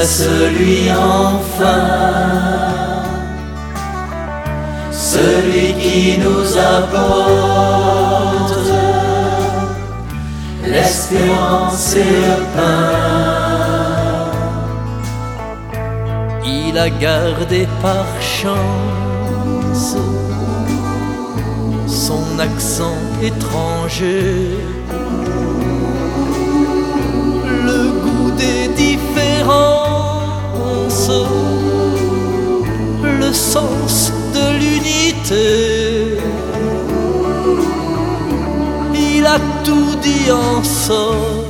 celui enfin, celui qui nous apporte l'espérance et le pain. Il a gardé par chance son accent étranger, le goût des différences, le sens de l'unité. Il a tout dit en somme